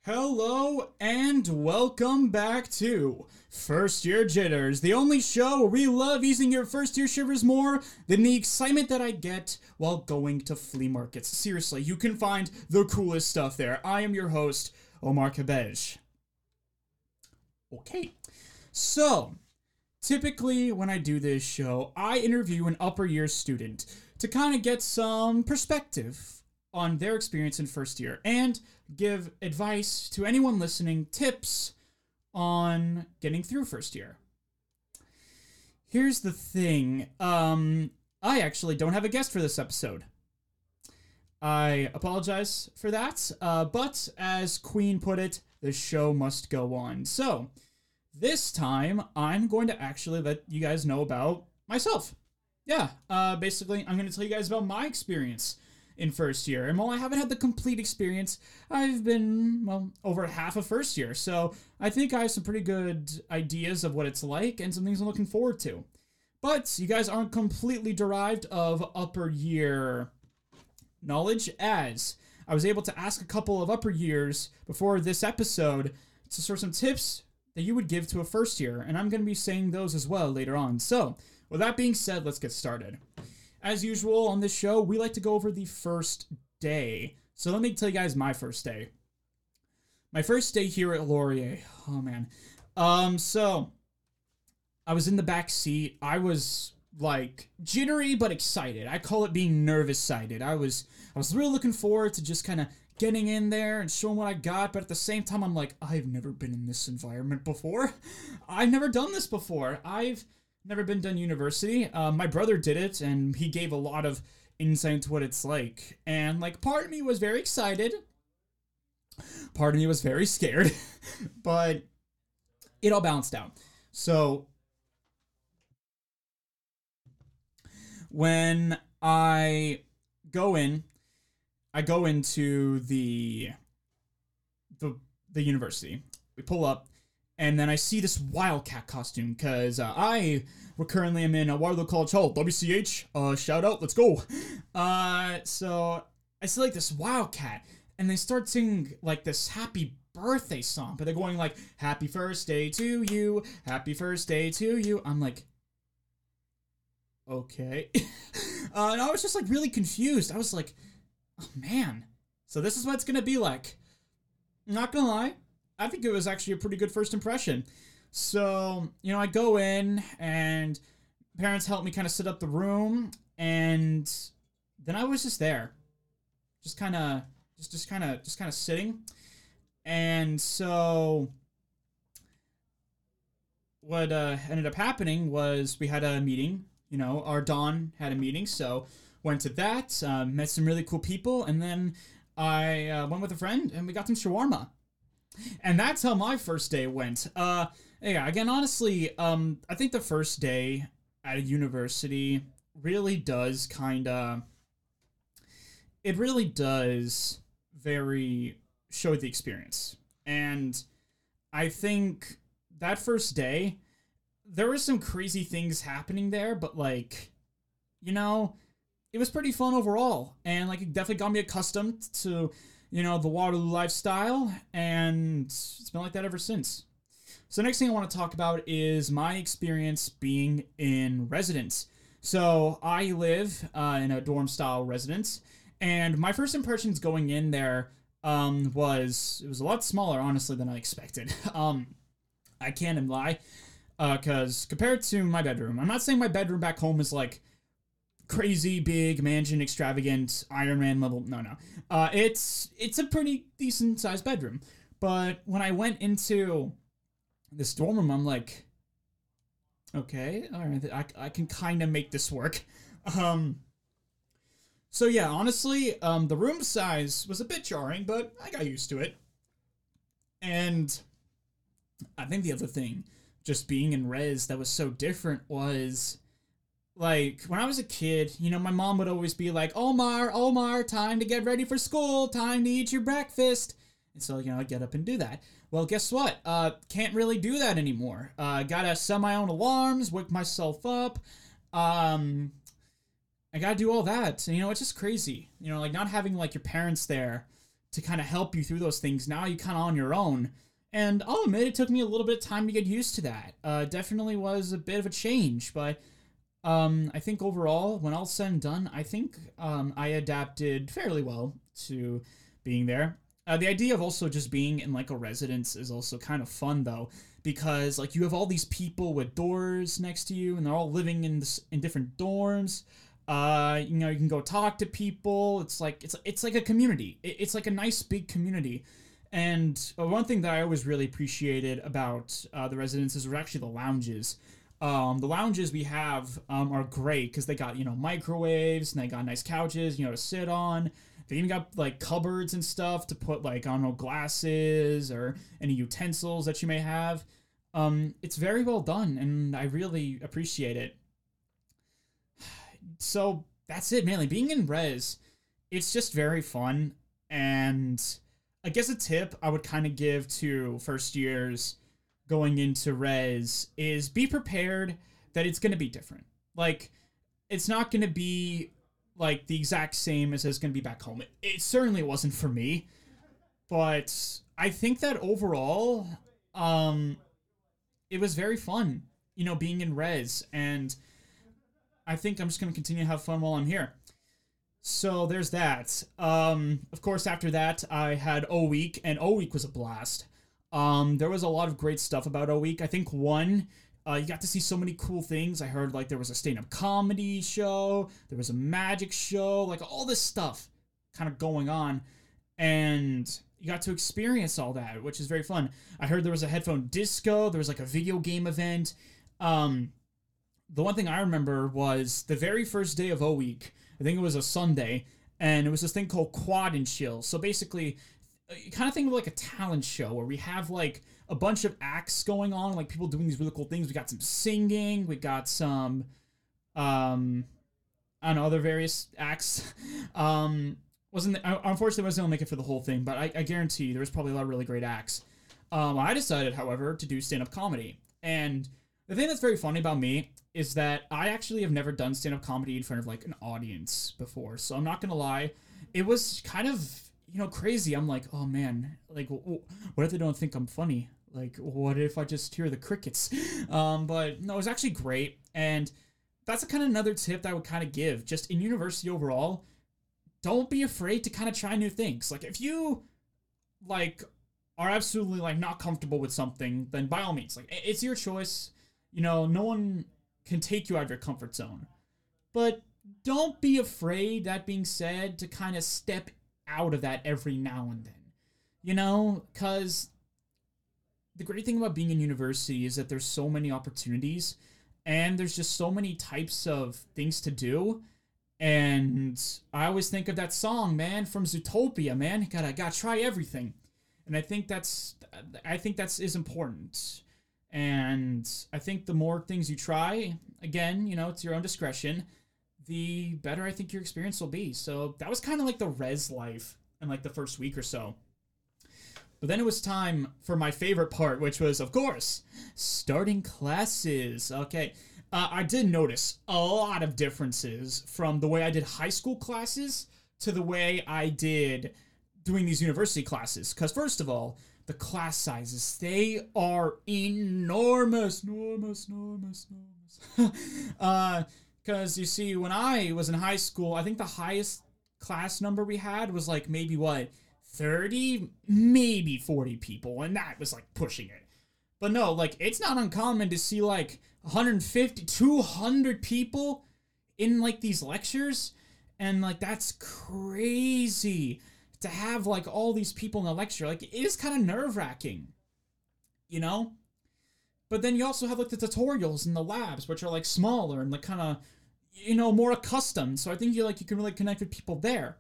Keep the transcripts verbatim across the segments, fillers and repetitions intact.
Hello and welcome back to First Year Jitters, the only show where we love easing your first year shivers more than the excitement that I get while going to flea markets. Seriously, you can find the coolest stuff there. I am your host, Omar Cabej. Okay, so typically when I do this show, I interview an upper year student to kind of get some perspective on their experience in first year and give advice to anyone listening, tips on getting through first year. Here's the thing, um, I actually don't have a guest for this episode. I apologize for that, uh, but as Queen put it, the show must go on. So, this time, I'm going to actually let you guys know about myself. Yeah, uh, basically, I'm going to tell you guys about my experience in first year. And while I haven't had the complete experience, I've been, well, over half of first year. So I think I have some pretty good ideas of what it's like and some things I'm looking forward to. But you guys aren't completely derived of upper year knowledge, as I was able to ask a couple of upper years before this episode to sort of some tips that you would give to a first year. And I'm going to be saying those as well later on. So with that being said, let's get started. As usual on this show, we like to go over the first day. So let me tell you guys my first day. My first day here at Laurier. Oh, man. Um, so, I was in the back seat. I was, like, jittery but excited. I call it being nervous-sided. I was, I was really looking forward to just kind of getting in there and showing what I got. But at the same time, I'm like, I've never been in this environment before. I've never done this before. I've never been done university. Um, my brother did it, and he gave a lot of insight into what it's like. And, like, part of me was very excited. Part of me was very scared. But it all balanced out. So, when I go in, I go into the, the, the university. We pull up. And then I see this Wildcat costume, because uh, I currently am in a Waterloo College Hall, W C H, uh, shout out, let's go. Uh, so, I see, like, this Wildcat, and they start singing, like, this happy birthday song, but they're going, like, happy first day to you, happy first day to you. I'm like, okay. uh, and I was just, like, really confused. I was like, oh, man, so this is what it's gonna be like. I'm not gonna lie. I think it was actually a pretty good first impression. So, you know, I go in, and parents help me kind of set up the room, and then I was just there. Just kind of, just, just kind of, just kind of sitting. And so, what uh, ended up happening was we had a meeting. You know, our Dawn had a meeting, so went to that, uh, met some really cool people, and then I uh, went with a friend, and we got some shawarma. And that's how my first day went. Uh, yeah, again, honestly, um, I think the first day at a university really does kind of, it really does very show the experience. And I think that first day, there were some crazy things happening there, but, like, you know, it was pretty fun overall. And, like, it definitely got me accustomed to, you know, the Waterloo lifestyle, and it's been like that ever since. So the next thing I want to talk about is my experience being in residence. So I live uh, in a dorm-style residence, and my first impressions going in there um, was, it was a lot smaller, honestly, than I expected. um, I can't even lie, because uh, compared to my bedroom, I'm not saying my bedroom back home is, like, crazy big mansion, extravagant Iron Man level. No, no. Uh, it's it's a pretty decent sized bedroom. But when I went into this dorm room, I'm like, okay, all right, I, I can kind of make this work. Um, so yeah, honestly, um, the room size was a bit jarring, but I got used to it. And I think the other thing, just being in res that was so different was, like, when I was a kid, you know, my mom would always be like, Omar, Omar, time to get ready for school, time to eat your breakfast. And so, you know, I'd get up and do that. Well, guess what? Uh, can't really do that anymore. Uh, gotta set my own alarms, wake myself up. Um, I gotta do all that. And, you know, it's just crazy. You know, like, not having, like, your parents there to kind of help you through those things. Now you kind of on your own. And I'll admit it took me a little bit of time to get used to that. Uh, definitely was a bit of a change, but um, I think overall, when all's said and done, I think um, I adapted fairly well to being there. Uh, the idea of also just being in like a residence is also kind of fun though, because like you have all these people with doors next to you, and they're all living in this, in different dorms. Uh, you know, you can go talk to people. It's like it's it's like a community. It, it's like a nice big community. And uh, one thing that I always really appreciated about uh, the residences were actually the lounges. Um, the lounges we have um, are great because they got, you know, microwaves, and they got nice couches, you know, to sit on. They even got like cupboards and stuff to put like, I don't know, glasses or any utensils that you may have. Um, it's very well done, and I really appreciate it. So that's it, mainly. Being in res, it's just very fun. And I guess a tip I would kind of give to first years going into res is be prepared that it's going to be different. Like, it's not going to be like the exact same as it's going to be back home. It, it certainly wasn't for me, but I think that overall, um, it was very fun, you know, being in res, and I think I'm just going to continue to have fun while I'm here. So there's that. Um, of course, after that, I had O Week, and O Week was a blast. Um, there was a lot of great stuff about O Week. I think one, Uh, you got to see so many cool things. I heard like there was a stand-up comedy show, there was a magic show, like all this stuff kind of going on, and you got to experience all that, which is very fun. I heard there was a headphone disco, there was like a video game event. Um, the one thing I remember was the very first day of O Week, I think it was a Sunday, and it was this thing called Quad and Chill. So basically, you kind of think of like a talent show where we have like a bunch of acts going on, like people doing these really cool things. We got some singing, we got some, um, I don't know, other various acts. um, wasn't unfortunately wasn't able to make it for the whole thing, but I, I guarantee you there was probably a lot of really great acts. Um, I decided, however, to do stand-up comedy, and the thing that's very funny about me is that I actually have never done stand-up comedy in front of like an audience before. So I'm not gonna lie, it was kind of, you know, crazy. I'm like, oh man, like, what if they don't think I'm funny? Like, what if I just hear the crickets? Um, but no, it was actually great. And that's a kind of another tip that I would kind of give. Just in university overall, don't be afraid to kind of try new things. Like, if you, like, are absolutely, like, not comfortable with something, then by all means, like, it's your choice. You know, no one can take you out of your comfort zone. But don't be afraid, that being said, to kind of step out of that every now and then. You know, because the great thing about being in university is that there's so many opportunities, and there's just so many types of things to do. And I always think of that song, man, from Zootopia, man. Gotta gotta try everything. And I think that's I think that's is important. And I think the more things you try, again, you know, it's your own discretion, the better I think your experience will be. So that was kind of like the res life in like the first week or so. But then it was time for my favorite part, which was, of course, starting classes. Okay, uh, I did notice a lot of differences from the way I did high school classes to the way I did doing these university classes. Because first of all, the class sizes, they are enormous, enormous, enormous, enormous. uh, because you see, when I was in high school, I think the highest class number we had was like maybe what, thirty, maybe forty people, and that was like pushing it. But no, like, it's not uncommon to see like one hundred fifty, two hundred people in like these lectures, and like that's crazy to have like all these people in a lecture. Like, it is kind of nerve-wracking, you know? But then you also have like the tutorials and the labs, which are like smaller and like kind of, you know, more accustomed. So I think you like you can really connect with people there.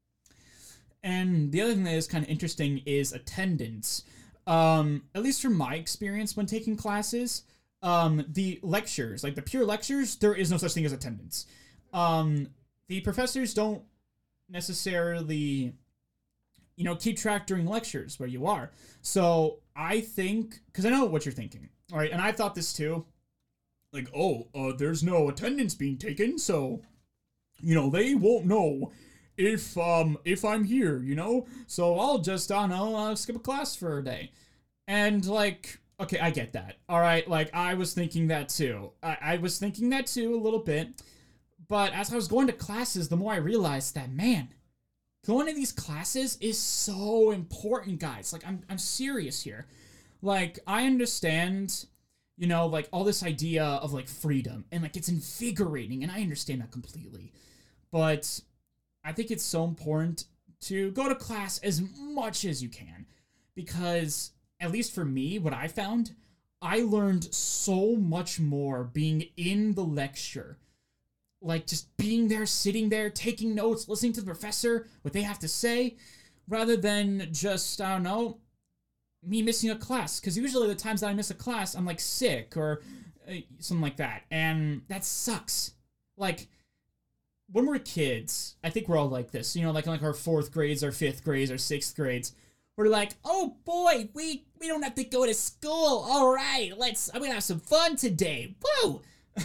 And the other thing that is kind of interesting is attendance. Um, at least from my experience when taking classes, um, the lectures, like the pure lectures, there is no such thing as attendance. Um, the professors don't necessarily, you know, keep track during lectures where you are. So I think, because I know what you're thinking, all right, and I thought this too, like, oh, uh, there's no attendance being taken, so, you know, they won't know if um if I'm here, you know, so I'll just I don't know uh, skip a class for a day, and like okay, I get that. All right, like I was thinking that too. I, I was thinking that too a little bit, but as I was going to classes, the more I realized that man, going to these classes is so important, guys. Like I'm I'm serious here. Like I understand, you know, like all this idea of like freedom and like it's invigorating, and I understand that completely. But I think it's so important to go to class as much as you can, because at least for me, what I found, I learned so much more being in the lecture. Like just being there, sitting there, taking notes, listening to the professor, what they have to say, rather than just, I don't know, me missing a class. Because usually the times that I miss a class, I'm like sick or uh, something like that. And that sucks. Like, when we're kids, I think we're all like this, you know, like in like our fourth grades, our fifth grades, our sixth grades. We're like, oh boy, we, we don't have to go to school. All right, let's, I'm gonna have some fun today. Woo!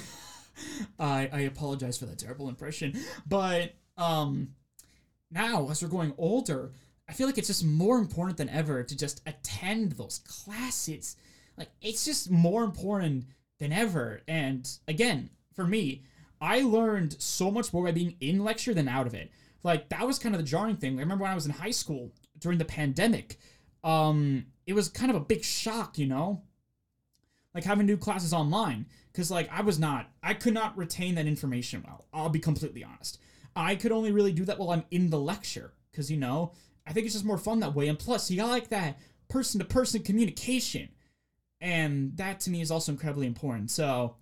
I, I apologize for that terrible impression. But um, now, as we're going older, I feel like it's just more important than ever to just attend those classes. Like, it's just more important than ever. And again, for me, I learned so much more by being in lecture than out of it. Like, that was kind of the jarring thing. I remember when I was in high school during the pandemic, um, it was kind of a big shock, you know? Like, having to do classes online. Because, like, I was not, I could not retain that information well. I'll be completely honest. I could only really do that while I'm in the lecture. Because, you know, I think it's just more fun that way. And plus, you got, like, that person-to-person communication. And that, to me, is also incredibly important. So,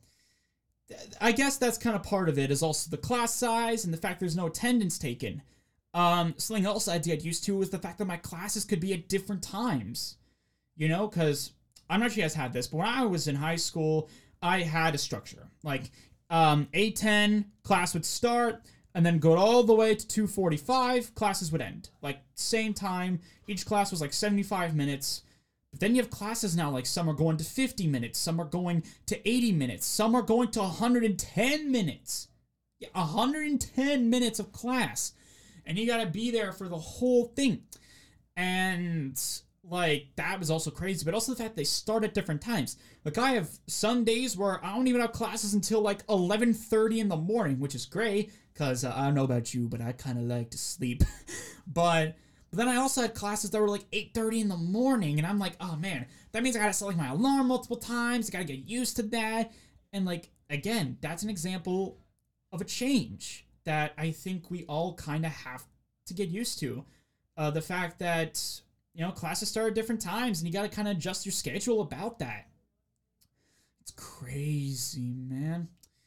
I guess that's kind of part of it, is also the class size and the fact there's no attendance taken. Um, something else I did used to was the fact that my classes could be at different times. You know, because I'm not sure you guys had this, but when I was in high school, I had a structure. Like, um, eight ten, class would start, and then go all the way to two forty-five, classes would end. Like, same time, each class was like seventy-five minutes. But then you have classes now, like some are going to fifty minutes, some are going to eighty minutes, some are going to one hundred ten minutes. Yeah, one hundred ten minutes of class. And you gotta be there for the whole thing. And, like, that was also crazy. But also the fact they start at different times. Like, I have some days where I don't even have classes until, like, eleven thirty in the morning, which is great. Because uh, I don't know about you, but I kind of like to sleep. but... But then I also had classes that were like eight thirty in the morning, and I'm like, oh man, that means I gotta set like my alarm multiple times, I gotta get used to that. And like, again, that's an example of a change that I think we all kind of have to get used to. Uh, the fact that, you know, classes start at different times, and you gotta kind of adjust your schedule about that. It's crazy, man.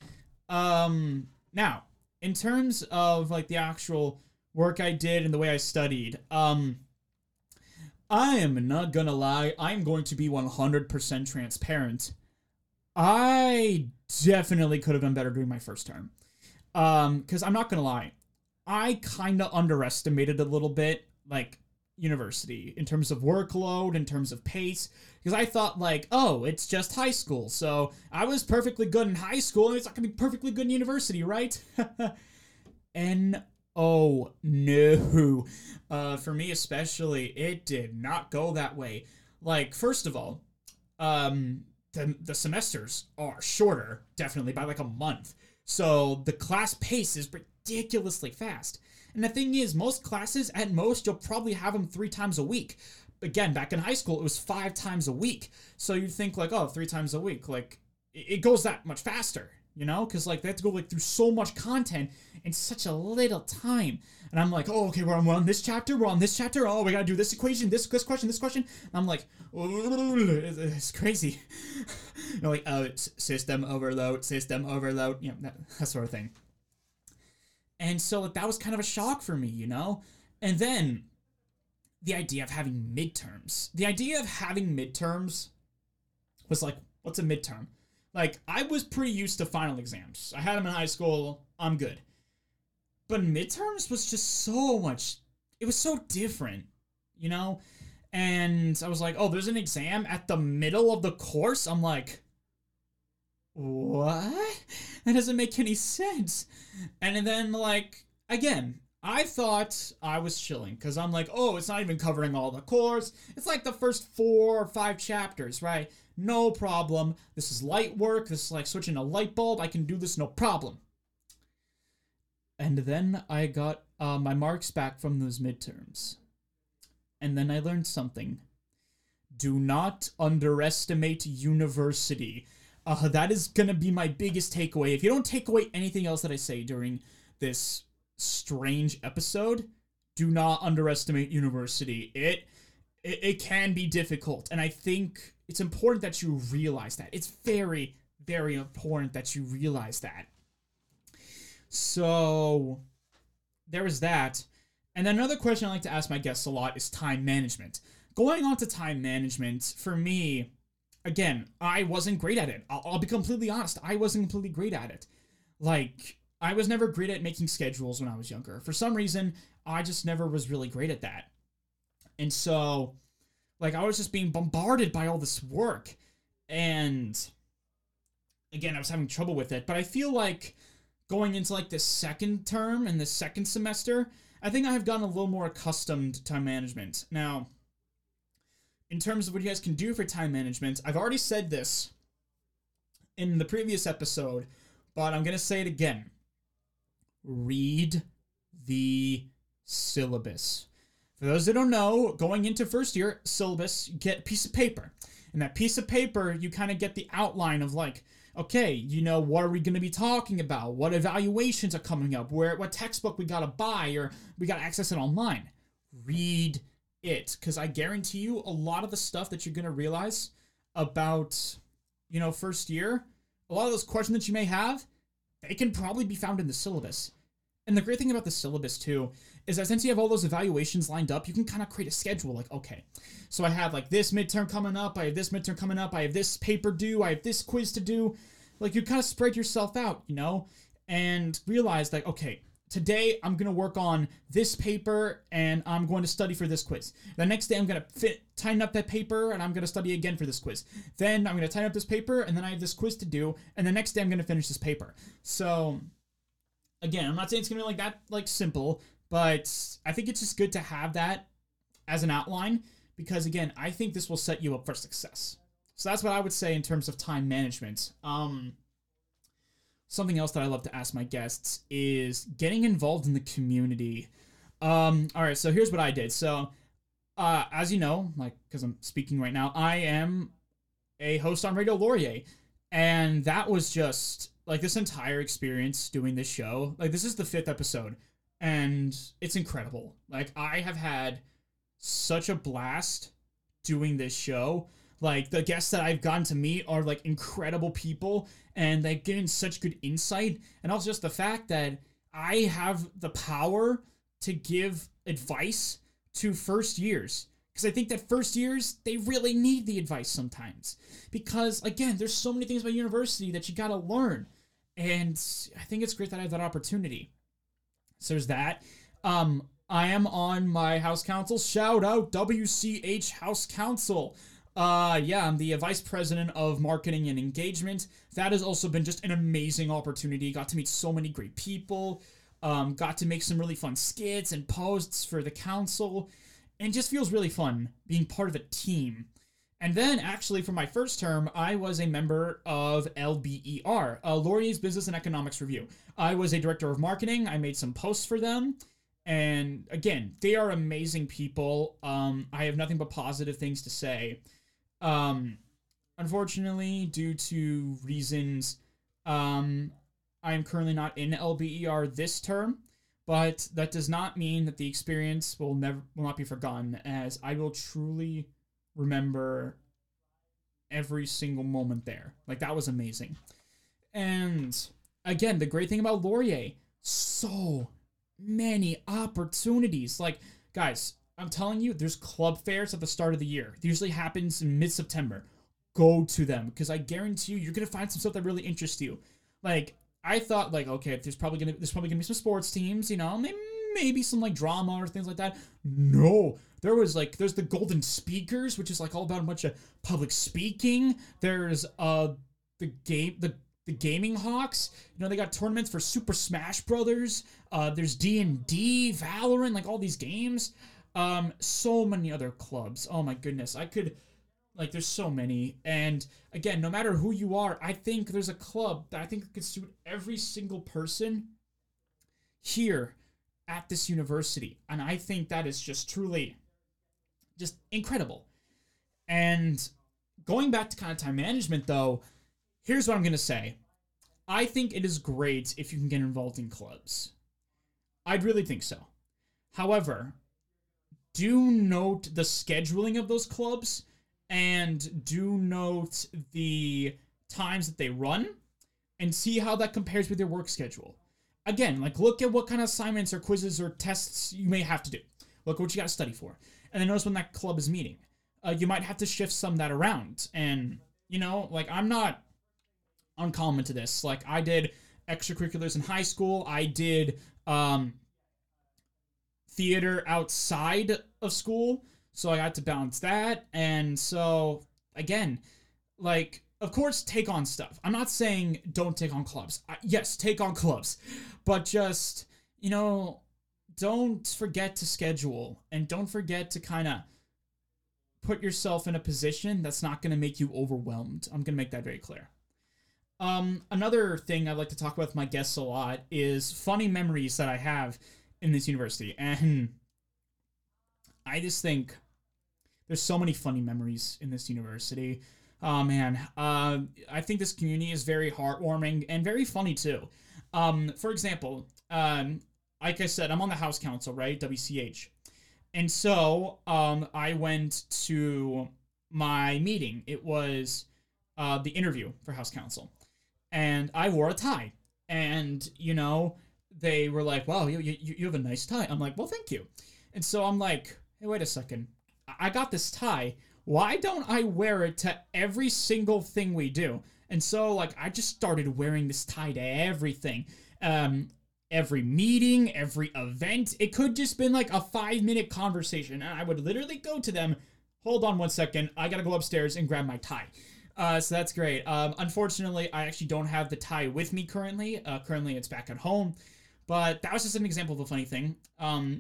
Um, now, in terms of like the actual work I did and the way I studied, um, I am not gonna lie, I'm going to be one hundred percent transparent. I definitely could have done better during my first term. Um, because I'm not gonna lie, I kind of underestimated a little bit, like, university, in terms of workload, in terms of pace, because I thought, like, oh, it's just high school, so I was perfectly good in high school, and it's not gonna be perfectly good in university, right? And oh, no. Uh, for me especially, it did not go that way. Like, first of all, um, the, the semesters are shorter, definitely, by like a month. So the class pace is ridiculously fast. And the thing is, most classes, at most, you'll probably have them three times a week. Again, back in high school, it was five times a week. So you'd think, like, oh, three times a week. Like, it goes that much faster. You know, because like they have to go like through so much content in such a little time, and I'm like, oh, okay, we're on, we're on this chapter, we're on this chapter. Oh, we gotta do this equation, this this question, this question. And I'm like, it's crazy. You know, like, oh, system overload, system overload, you know, that, that sort of thing. And so like that was kind of a shock for me, you know. And then the idea of having midterms, the idea of having midterms was like, what's a midterm? Like, I was pretty used to final exams. I had them in high school. I'm good. But midterms was just so much... It was so different, you know? And I was like, oh, there's an exam at the middle of the course? I'm like, what? That doesn't make any sense. And then, like, again, I thought I was chilling because I'm like, oh, it's not even covering all the cores. It's like the first four or five chapters, right? No problem. This is light work. This is like switching a light bulb. I can do this no problem. And then I got uh, my marks back from those midterms. And then I learned something. Do not underestimate university. Uh, that is going to be my biggest takeaway. If you don't take away anything else that I say during this strange episode, do not underestimate university. It, it it can be difficult, and I think it's important that you realize that. It's very, very important that you realize that. So there was that. And then another question I like to ask my guests a lot is time management. Going on to time management, for me, again, I wasn't great at it. I'll, I'll be completely honest. I wasn't completely great at it. Like, I was never great at making schedules when I was younger. For some reason, I just never was really great at that. And so, like, I was just being bombarded by all this work. And, again, I was having trouble with it. But I feel like going into, like, the second term and the second semester, I think I have gotten a little more accustomed to time management. Now, in terms of what you guys can do for time management, I've already said this in the previous episode, but I'm going to say it again. Read the syllabus. For those that don't know, going into first year syllabus, you get a piece of paper. And that piece of paper, you kind of get the outline of like, okay, you know, what are we going to be talking about? What evaluations are coming up? Where, what textbook we got to buy or we got to access it online? Read it. Because I guarantee you a lot of the stuff that you're going to realize about, you know, first year, a lot of those questions that you may have, they can probably be found in the syllabus. And the great thing about the syllabus, too, is that since you have all those evaluations lined up, you can kind of create a schedule. Like, okay, so I have, like, this midterm coming up, I have this midterm coming up, I have this paper due, I have this quiz to do. Like, you kind of spread yourself out, you know? And realize, like, okay, today I'm going to work on this paper, and I'm going to study for this quiz. The next day I'm going to fit, tighten up that paper, and I'm going to study again for this quiz. Then I'm going to tighten up this paper, and then I have this quiz to do, and the next day I'm going to finish this paper. So, again, I'm not saying it's going to be like that, like, simple, but I think it's just good to have that as an outline, because, again, I think this will set you up for success. So that's what I would say in terms of time management. Um... Something else that I love to ask my guests is getting involved in the community. Um, all right, so here's what I did. So, uh, as you know, like, because I'm speaking right now, I am a host on Radio Laurier. And that was just, like, this entire experience doing this show. Like, this is the fifth episode. And it's incredible. Like, I have had such a blast doing this show. Like, the guests that I've gotten to meet are, like, incredible people, and they've given such good insight, and also just the fact that I have the power to give advice to first years. Because I think that first years, they really need the advice sometimes. Because, again, there's so many things about university that you gotta learn, and I think it's great that I have that opportunity. So there's that. Um, I am on my house council. Shout out W C H House Council. Uh, yeah, I'm the vice president of marketing and engagement. That has also been just an amazing opportunity. Got to meet so many great people. Um, got to make some really fun skits and posts for the council. And it just feels really fun being part of a team. And then, actually, for my first term, I was a member of L B E R, uh, Laurier's Business and Economics Review. I was a director of marketing. I made some posts for them. And, again, they are amazing people. Um, I have nothing but positive things to say. Um, unfortunately, due to reasons, um, I am currently not in L B E R this term, but that does not mean that the experience will never, will not be forgotten, as I will truly remember every single moment there. Like, that was amazing. And, again, the great thing about Laurier, so many opportunities. Like, guys, I'm telling you, there's club fairs at the start of the year. It usually happens in mid-September. Go to them, because I guarantee you, you're gonna find some stuff that really interests you. Like, I thought, like, okay, there's probably gonna there's probably gonna be some sports teams, you know, maybe, maybe some like drama or things like that. No, there was like there's the Golden Speakers, which is like all about a bunch of public speaking. There's uh the game the the Gaming Hawks. You know, they got tournaments for Super Smash Brothers. Uh, there's D and D, Valorant, like all these games. Um, so many other clubs. Oh my goodness. I could, like, there's so many. And again, no matter who you are, I think there's a club that I think could suit every single person here at this university. And I think that is just truly just incredible. And going back to kind of time management, though, here's what I'm going to say. I think it is great if you can get involved in clubs. I'd really think so. However, do note the scheduling of those clubs and do note the times that they run and see how that compares with your work schedule. Again, like, look at what kind of assignments or quizzes or tests you may have to do. Look at what you got to study for. And then notice when that club is meeting. Uh, you might have to shift some of that around. And, you know, like, I'm not uncommon to this. Like, I did extracurriculars in high school. I did um, theater outside of school. So I got to balance that. And so, again, like, of course, take on stuff. I'm not saying don't take on clubs. I, yes, take on clubs. But just, you know, don't forget to schedule. And don't forget to kind of put yourself in a position that's not going to make you overwhelmed. I'm going to make that very clear. Um, another thing I like to talk about with my guests a lot is funny memories that I have in this university. And I just think there's so many funny memories in this university. Oh, man. Uh, I think this community is very heartwarming and very funny, too. Um, for example, um, like I said, I'm on the House Council, right? W C H. And so um, I went to my meeting. It was uh, the interview for House Council. And I wore a tie. And, you know, they were like, wow, you, you, you have a nice tie. I'm like, well, thank you. And so I'm like, hey, wait a second. I got this tie. Why don't I wear it to every single thing we do? And so, like, I just started wearing this tie to everything. Um, every meeting, every event. It could just been like a five-minute conversation. And I would literally go to them, hold on one second, I gotta go upstairs and grab my tie. Uh, so that's great. Um, unfortunately, I actually don't have the tie with me currently. Uh, currently, it's back at home. But that was just an example of a funny thing. Um...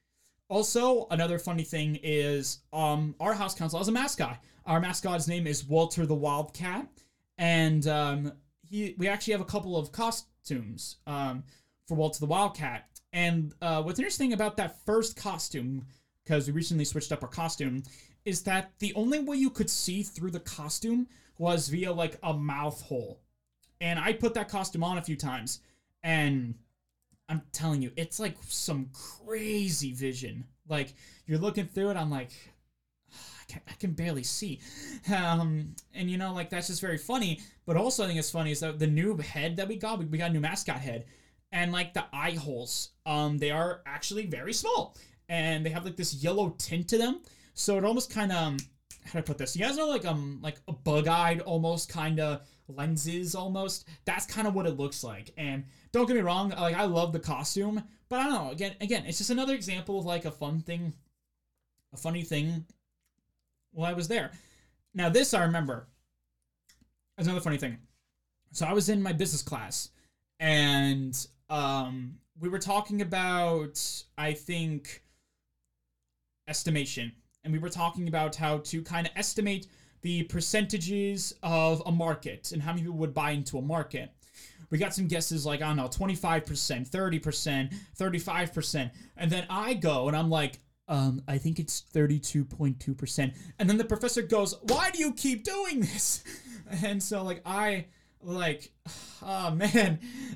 Also, another funny thing is um, our House Council has a mascot. Our mascot's name is Walter the Wildcat, and um, he we actually have a couple of costumes um, for Walter the Wildcat. And uh, what's interesting about that first costume, because we recently switched up our costume, is that the only way you could see through the costume was via, like, a mouth hole. And I put that costume on a few times, and I'm telling you, it's like some crazy vision. Like, you're looking through it, I'm like, I can, I can barely see. Um, and, you know, like, that's just very funny. But also, I think it's funny is that the new head that we got, we, we got a new mascot head. And, like, the eye holes, um, they are actually very small. And they have, like, this yellow tint to them. So it almost kind of, um, how do I put this? You guys know, like, um, like a bug-eyed almost kind of lenses almost. That's kind of what it looks like. And don't get me wrong, like, I love the costume, but I don't know, again, again, it's just another example of, like, a fun thing, a funny thing while I was there. Now, this I remember. That's another funny thing. So I was in my business class, and um, we were talking about, I think, estimation. And we were talking about how to kind of estimate the percentages of a market and how many people would buy into a market. We got some guesses like, I don't know, twenty-five percent, thirty percent, thirty-five percent. And then I go and I'm like, um, I think it's thirty-two point two percent. And then the professor goes, why do you keep doing this? And so, like, I, like, oh, man.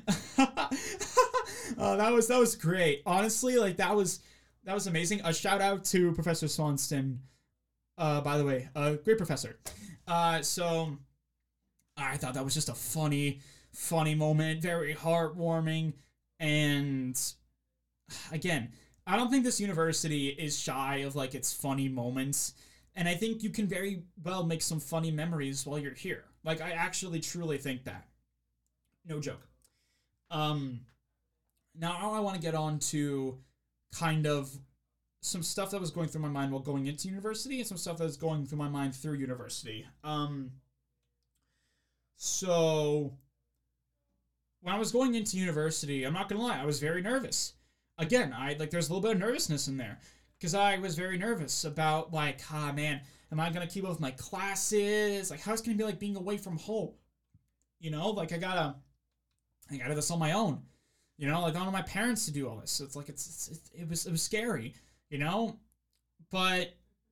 oh, that was, that was great. Honestly, like, that was, that was amazing. A shout out to Professor Swanston. Uh, by the way, a great professor. Uh, so I thought that was just a funny, funny moment, very heartwarming, and again, I don't think this university is shy of, like, its funny moments, and I think you can very well make some funny memories while you're here. Like, I actually truly think that. No joke. Um, now I want to get on to kind of some stuff that was going through my mind while going into university and some stuff that was going through my mind through university. Um, so when I was going into university, I'm not gonna lie, I was very nervous. Again, I like there's a little bit of nervousness in there because I was very nervous about like, ah, man, am I gonna keep up with my classes? Like, how's it gonna be like being away from home? You know, like I gotta, I gotta do this on my own. You know, like I don't want my parents to do all this. So it's like it's, it's it was it was scary. You know, but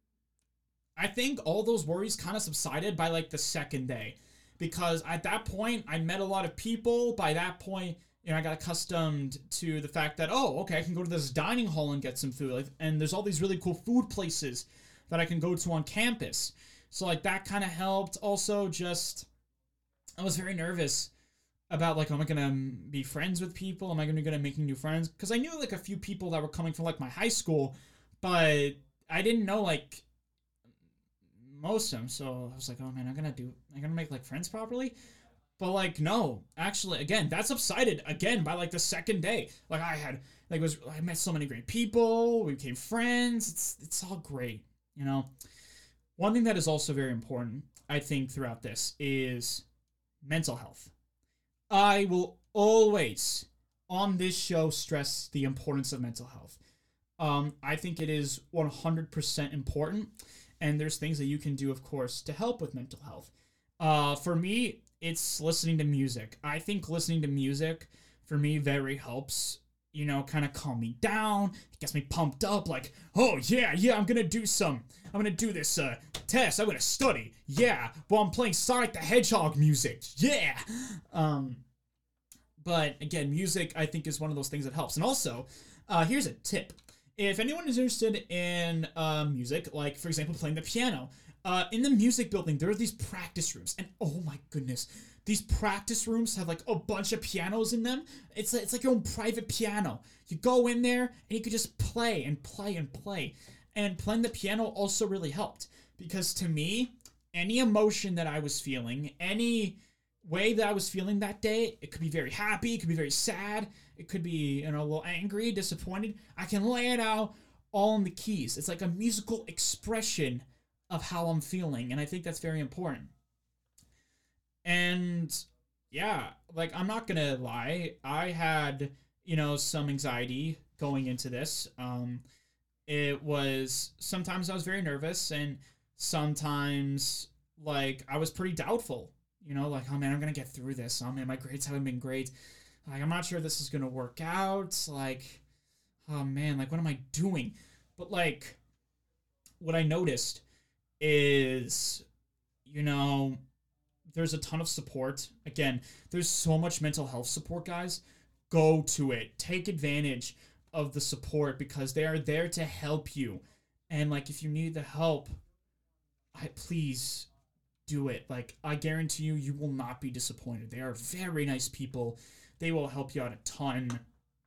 I think all those worries kind of subsided by like the second day, because at that point I met a lot of people. By that point, you know, I got accustomed to the fact that, oh, okay, I can go to this dining hall and get some food, like, and there's all these really cool food places that I can go to on campus. So like that kind of helped. Also, just I was very nervous about like, am I gonna be friends with people? Am I gonna be good at making new friends? Because I knew like a few people that were coming from like my high school, but I didn't know like most of them. So I was like, oh man, I'm gonna do, I'm gonna make like friends properly. But like, no, actually, again, that subsided again by like the second day. Like I had, like it was, I met so many great people. We became friends. It's it's all great, you know. One thing that is also very important, I think, throughout this is mental health. I will always, on this show, stress the importance of mental health. Um, I think it is one hundred percent important, and there's things that you can do, of course, to help with mental health. Uh, for me, it's listening to music. I think listening to music, for me, very helps, you know, kind of calm me down. It gets me pumped up, like, oh, yeah, yeah, I'm gonna do some, I'm gonna do this uh, test, I'm gonna study, yeah, while I'm playing Sonic the Hedgehog music, yeah! Um, but, again, music, I think, is one of those things that helps. And also, uh, here's a tip. If anyone is interested in uh, music, like, for example, playing the piano, uh, in the music building, there are these practice rooms, and oh my goodness, these practice rooms have like a bunch of pianos in them. It's like, it's like your own private piano. You go in there and you could just play and play and play. And playing the piano also really helped, because to me, any emotion that I was feeling, any way that I was feeling that day, it could be very happy, it could be very sad, it could be, you know, a little angry, disappointed. I can lay it out all in the keys. It's like a musical expression of how I'm feeling, and I think that's very important. And yeah, like, I'm not gonna lie, I had, you know, some anxiety going into this. Um, it was, sometimes I was very nervous, and sometimes, like, I was pretty doubtful, you know, like, oh man, I'm gonna get through this. Oh man, my grades haven't been great. Like, I'm not sure if this is gonna work out. Like, oh man, like, what am I doing? But, like, what I noticed is, you know, there's a ton of support. Again, there's so much mental health support, guys. Go to it. Take advantage of the support, because they are there to help you. And, like, if you need the help, I please do it. Like, I guarantee you, you will not be disappointed. They are very nice people. They will help you out a ton.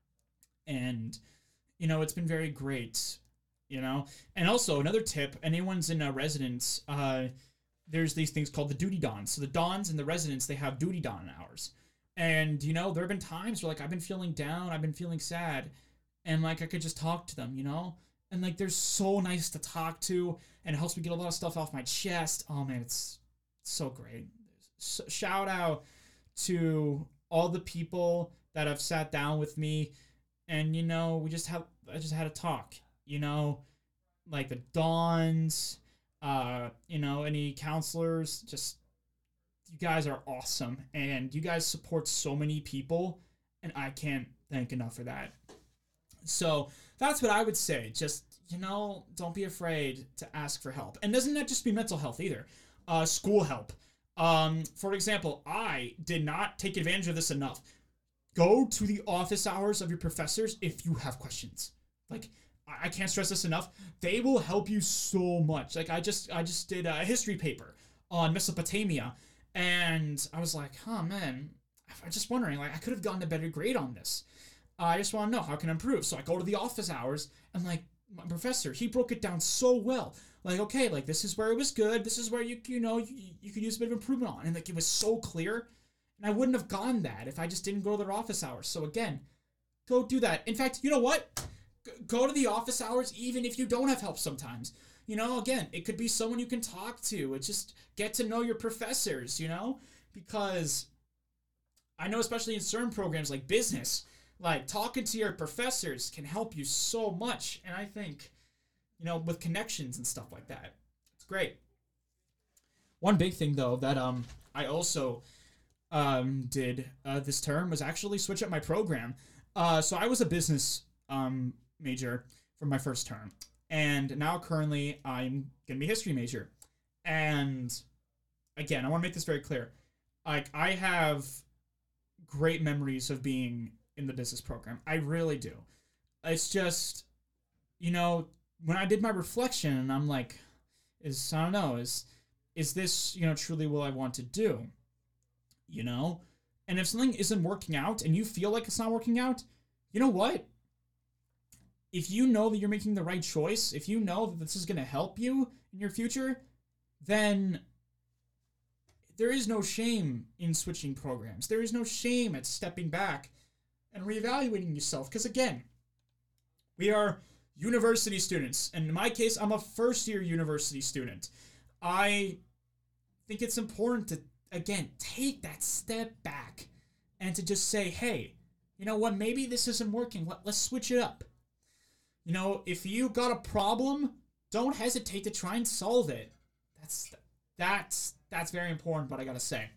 And, you know, it's been very great, you know? And also, another tip, anyone's in a residence, uh, there's these things called the duty dons. So the dons and the residents, they have duty don hours. And, you know, there have been times where, like, I've been feeling down, I've been feeling sad, and, like, I could just talk to them, you know? And, like, they're so nice to talk to, and it helps me get a lot of stuff off my chest. Oh, man, it's so great. So, shout out to all the people that have sat down with me, and, you know, we just have, I just had a talk, you know? Like, the dons, uh, you know, any counselors, just, you guys are awesome, and you guys support so many people, and I can't thank enough for that. So that's what I would say. Just, you know, don't be afraid to ask for help. And doesn't that just be mental health either? Uh, school help. Um, for example, I did not take advantage of this enough. Go to the office hours of your professors if you have questions. Like, I can't stress this enough. They will help you so much. Like, I just, I just did a history paper on Mesopotamia, and I was like, huh, man, I'm just wondering, like, I could have gotten a better grade on this. I just want to know how I can improve. So I go to the office hours, and, like, my professor, he broke it down so well. Like, okay, like, this is where it was good. This is where, you you know, you, you could use a bit of improvement on. And, like, it was so clear. And I wouldn't have gotten that if I just didn't go to their office hours. So, again, go do that. In fact, you know what? G- go to the office hours even if you don't have help sometimes. You know, again, it could be someone you can talk to. It's just get to know your professors, you know? Because I know especially in certain programs like business, like talking to your professors can help you so much. And I think, you know, with connections and stuff like that, it's great. One big thing though that um I also um did uh, this term was actually switch up my program. Uh, so I was a business um major for my first term, and now currently I'm gonna be a history major. And again, I want to make this very clear. Like, I have great memories of being in the business program. I really do. It's just, you know, when I did my reflection, and I'm like, is I don't know, is is this, you know, truly what I want to do? You know? And if something isn't working out and you feel like it's not working out, you know what? If you know that you're making the right choice, if you know that this is going to help you in your future, then there is no shame in switching programs. There is no shame at stepping back and reevaluating yourself. Because again, we are university students. And in my case, I'm a first year university student. I think it's important to, again, take that step back and to just say, hey, you know what, maybe this isn't working. Let, let's switch it up. You know, if you got a problem, don't hesitate to try and solve it. That's that's that's very important, but I gotta say.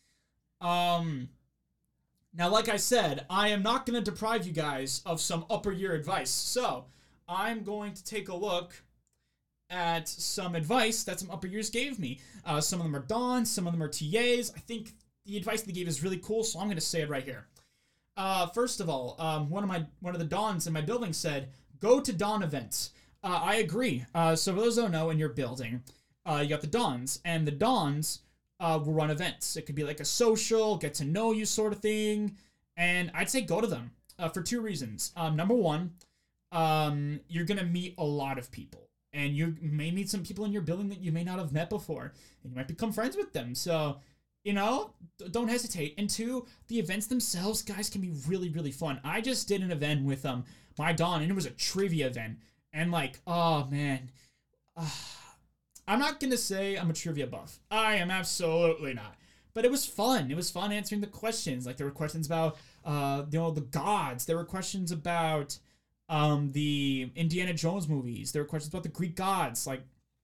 Um, now, like I said, I am not going to deprive you guys of some upper year advice. So, I'm going to take a look at some advice that some upper years gave me. Uh, some of them are Dons, some of them are T As. I think the advice they gave is really cool, so I'm going to say it right here. Uh, first of all, um, one of my one of the Dons in my building said, go to Don events. Uh, I agree. Uh, so for those who don't know, in your building, uh, you got the Dons, and the Dons uh, will run events. It could be like a social, get to know you sort of thing, and I'd say go to them uh, for two reasons. Um, number one, um, you're going to meet a lot of people. And you may meet some people in your building that you may not have met before. And you might become friends with them. So, you know, don't hesitate. And two, the events themselves, guys, can be really, really fun. I just did an event with um my Don, and it was a trivia event. And like, oh, man. Uh, I'm not going to say I'm a trivia buff. I am absolutely not. But it was fun. It was fun answering the questions. Like, there were questions about, uh, you know, the gods. There were questions about... Um, the Indiana Jones movies. There were questions about the Greek gods. Like,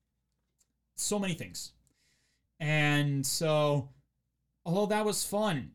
so many things. And so, although that was fun,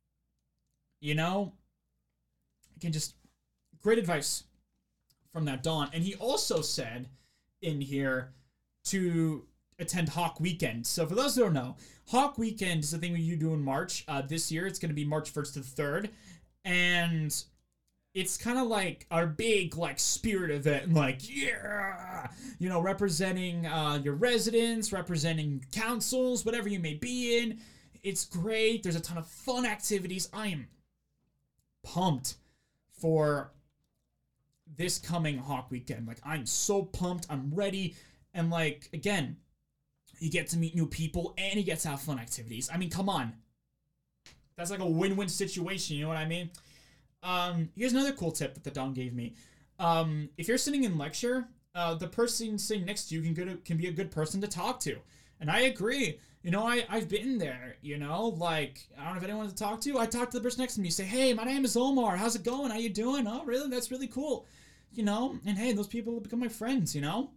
you know, again, just great advice from that Don. And he also said in here to attend Hawk Weekend. So for those who don't know, Hawk Weekend is a thing you do in March. Uh, this year, it's going to be March first to the third. And... it's kind of like our big, like, spirit event, like, yeah, you know, representing uh, your residents, representing councils, whatever you may be in. It's great. There's a ton of fun activities. I am pumped for this coming Hawk Weekend. Like, I'm so pumped. I'm ready. And, like, again, you get to meet new people, and you get to have fun activities. I mean, come on. That's like a win-win situation, you know what I mean? Um, here's another cool tip that the Don gave me. Um, if you're sitting in lecture, uh, the person sitting next to you can good, can be a good person to talk to. And I agree. You know, I, I've been there, you know, like, I don't know if anyone to talk to. I talk to the person next to me, say, hey, my name is Omar. How's it going? How you doing? Oh, really? That's really cool. You know, and hey, those people will become my friends, you know?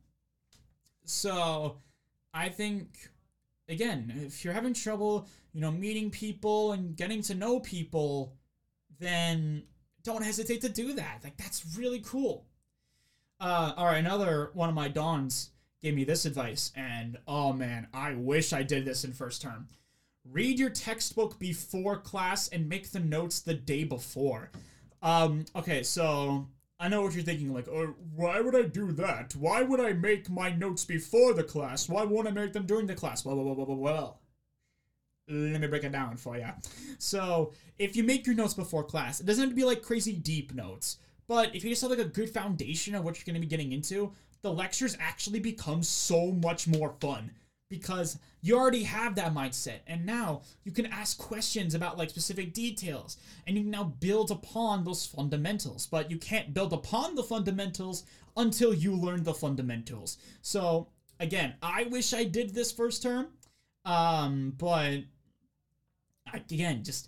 So, I think, again, if you're having trouble, you know, meeting people and getting to know people, then... don't hesitate to do that. Like, that's really cool. Uh, all right, another one of my Dons gave me this advice, and oh man, I wish I did this in first term. Read your textbook before class and make the notes the day before. Um, okay, so I know what you're thinking, like, oh, why would I do that? Why would I make my notes before the class? Why won't I make them during the class? Well, well, well, well, well. Let me break it down for you. So, if you make your notes before class, it doesn't have to be like crazy deep notes, but if you just have like a good foundation of what you're going to be getting into, the lectures actually become so much more fun because you already have that mindset, and now you can ask questions about like specific details, and you can now build upon those fundamentals, but you can't build upon the fundamentals until you learn the fundamentals. So, again, I wish I did this first term, um, but... again, just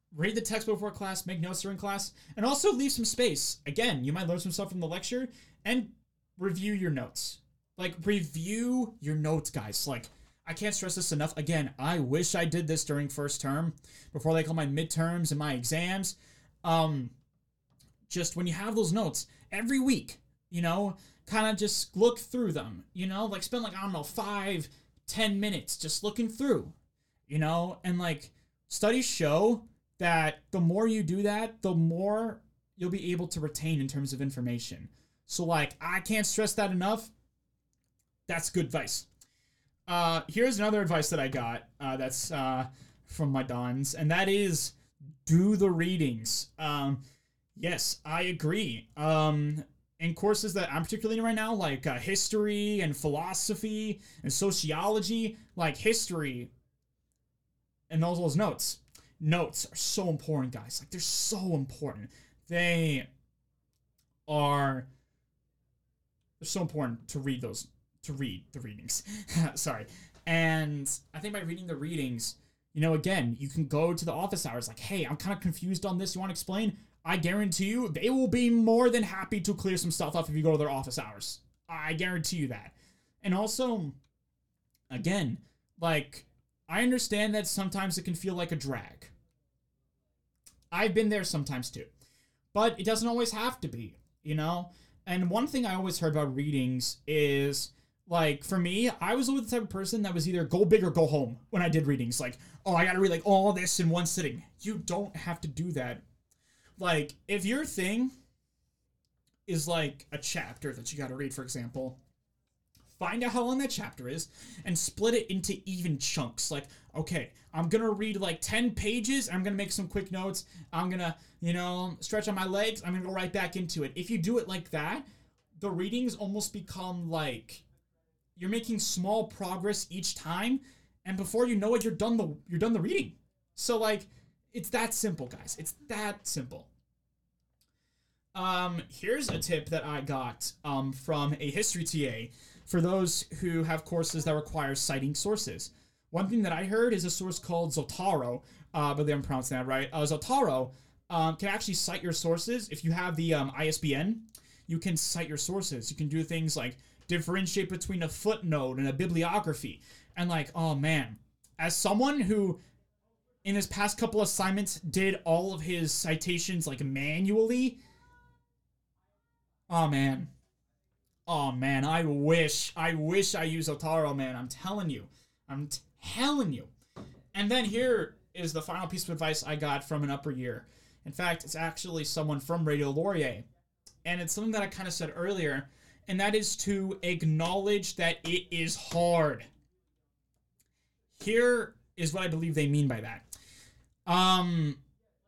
read the text before class, make notes during class, and also leave some space. Again, you might learn some stuff from the lecture, and review your notes. Like, review your notes, guys. Like, I can't stress this enough. Again, I wish I did this during first term, before like all my midterms and my exams. Um, just when you have those notes, every week, you know, kind of just look through them, you know, like spend like, I don't know, five, ten minutes just looking through, you know, and like studies show that the more you do that, the more you'll be able to retain in terms of information. So like, I can't stress that enough. That's good advice. Uh, here's another advice that I got uh, that's uh, from my dons, and that is do the readings. Um, yes, I agree. Um, in courses that I'm particularly in right now, like uh, history and philosophy and sociology, like history and those, those notes. Notes are so important, guys. Like, they're so important. They are they're so important to read those, to read the readings. Sorry. And I think by reading the readings, you know, again, you can go to the office hours like, hey, I'm kind of confused on this. You want to explain? I guarantee you they will be more than happy to clear some stuff up if you go to their office hours. I guarantee you that. And also, again, like, I understand that sometimes it can feel like a drag. I've been there sometimes too. But it doesn't always have to be, you know? And one thing I always heard about readings is, like, for me, I was always the type of person that was either go big or go home when I did readings. Like, oh, I gotta read, like, all this in one sitting. You don't have to do that. Like, if your thing is, like, a chapter that you gotta read, for example, find out how long that chapter is and split it into even chunks. Like, okay, I'm gonna read, like, ten pages. I'm gonna make some quick notes. I'm gonna, you know, stretch on my legs. I'm gonna go right back into it. If you do it like that, the readings almost become, like, you're making small progress each time, and before you know it, you're done the you're done the reading. So, like, it's that simple, guys. It's that simple. Um, here's a tip that I got um, from a history T A for those who have courses that require citing sources. One thing that I heard is a source called Zotaro, uh, but I'm pronouncing that right. Uh, Zotaro um, can actually cite your sources. If you have the um, I S B N, you can cite your sources. You can do things like differentiate between a footnote and a bibliography. And like, oh man, as someone who in his past couple assignments did all of his citations like manually, oh man, oh man, I wish, I wish I used Zotaro, man. I'm telling you, I'm telling you. And then here is the final piece of advice I got from an upper year. In fact, it's actually someone from Radio Laurier. And it's something that I kind of said earlier, and that is to acknowledge that it is hard. Here is what I believe they mean by that. Um,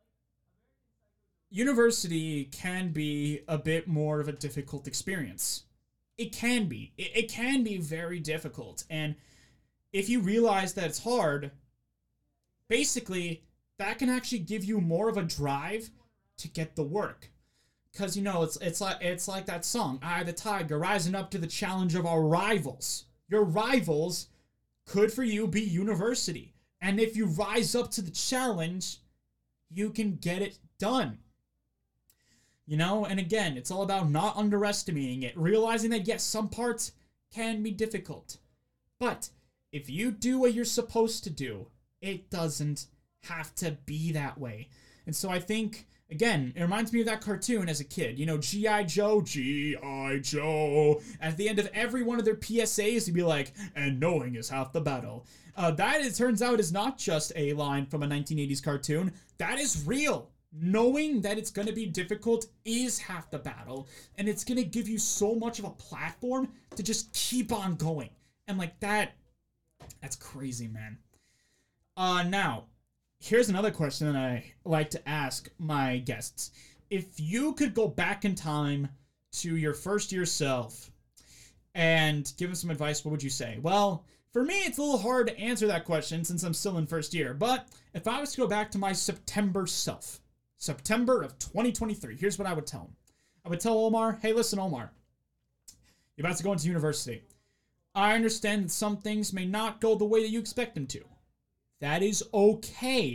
university can be a bit more of a difficult experience. It can be. It, it can be very difficult. And if you realize that it's hard, basically, that can actually give you more of a drive to get the work. Because, you know, it's it's like it's like that song, Eye of the Tiger, rising up to the challenge of our rivals. Your rivals could, for you, be university. And if you rise up to the challenge, you can get it done. You know, and again, it's all about not underestimating it. Realizing that, yes, some parts can be difficult. But if you do what you're supposed to do, it doesn't have to be that way. And so I think, again, it reminds me of that cartoon as a kid. You know, G I. Joe, G I. Joe. At the end of every one of their P S As, he'd be like, and knowing is half the battle. Uh, that, it turns out, is not just a line from a nineteen eighties cartoon. That is real. Knowing that it's going to be difficult is half the battle. And it's going to give you so much of a platform to just keep on going. And like that, that's crazy, man. Uh, now, here's another question that I like to ask my guests. If you could go back in time to your first year self and give them some advice, what would you say? Well, for me, it's a little hard to answer that question since I'm still in first year. But if I was to go back to my September self, September of twenty twenty-three, here's what I would tell him. I would tell Omar, hey, listen, Omar, you're about to go into university. I understand that some things may not go the way that you expect them to. That is okay.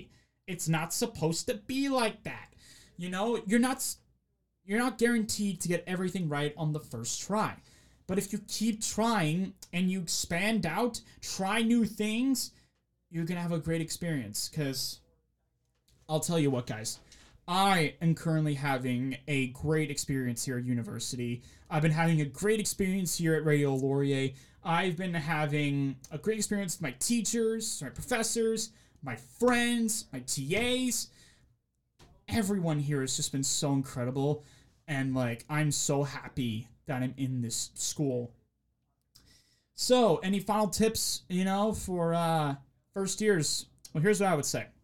it's not supposed to be like that. You know, you're not you're not guaranteed to get everything right on the first try. But if you keep trying and you expand out, try new things, you're going to have a great experience. Because I'll tell you what, guys. I am currently having a great experience here at university. I've been having a great experience here at Radio Laurier. I've been having a great experience with my teachers, my professors, my friends, my T As. Everyone here has just been so incredible. And, like, I'm so happy that I'm in this school. So, any final tips, you know, for uh, first years? Well, here's what I would say.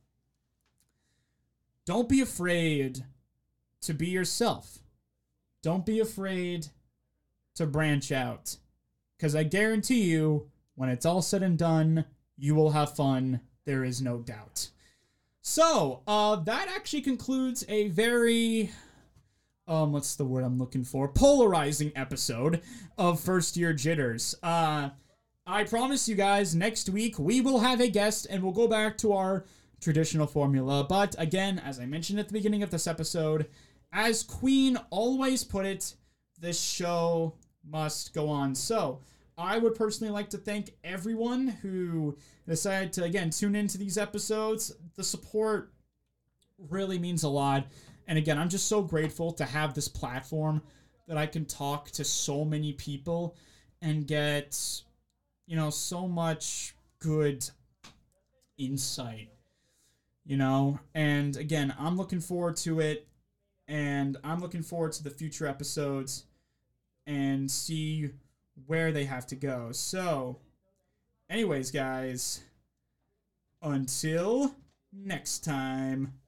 Don't be afraid to be yourself. Don't be afraid to branch out. Because I guarantee you, when it's all said and done, you will have fun. There is no doubt. So, uh, that actually concludes a very, um, what's the word I'm looking for? Polarizing episode of First Year Jitters. Uh, I promise you guys, next week we will have a guest and we'll go back to our traditional formula. But again, as I mentioned at the beginning of this episode, as Queen always put it, this show must go on. So, I would personally like to thank everyone who decided to, again, tune into these episodes. The support really means a lot. And again, I'm just so grateful to have this platform that I can talk to so many people and get, you know, so much good insight, you know? And again, I'm looking forward to it. And I'm looking forward to the future episodes and see where they have to go. So, anyways, guys, until next time.